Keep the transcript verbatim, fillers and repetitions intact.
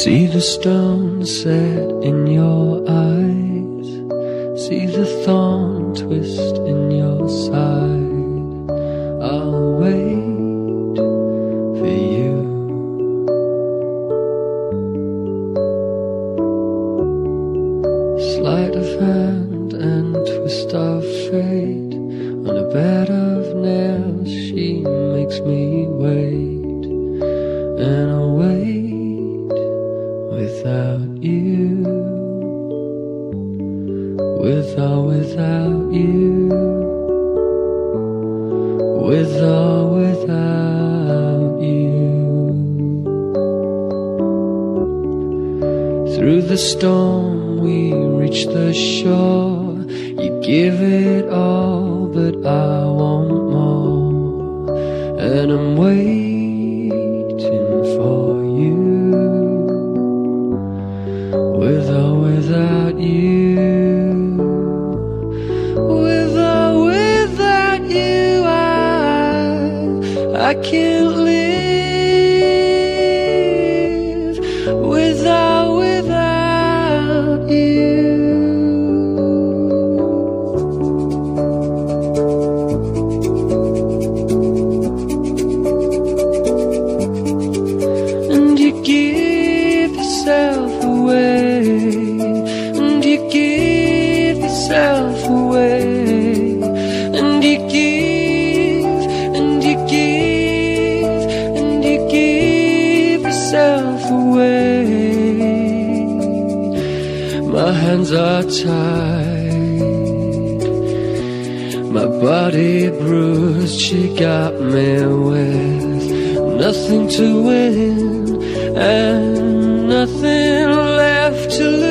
See the stone set in your eyes, see the thorn twist in your side. I'll wait for you. Sleight of hand and twist of fate, on a bed of nails she makes me wait, and I'll wait without you, with or without you, with or without you. Through the storm we reach the shore, you give it all but I want more, and I'm waiting for you, with or without you, with or without you, I, I can't live with or without you. And you give yourself away, and you give yourself away, and you give, and you give, and you give yourself away. My hands are tied, my body bruised, she got me with nothing to win and nothing left to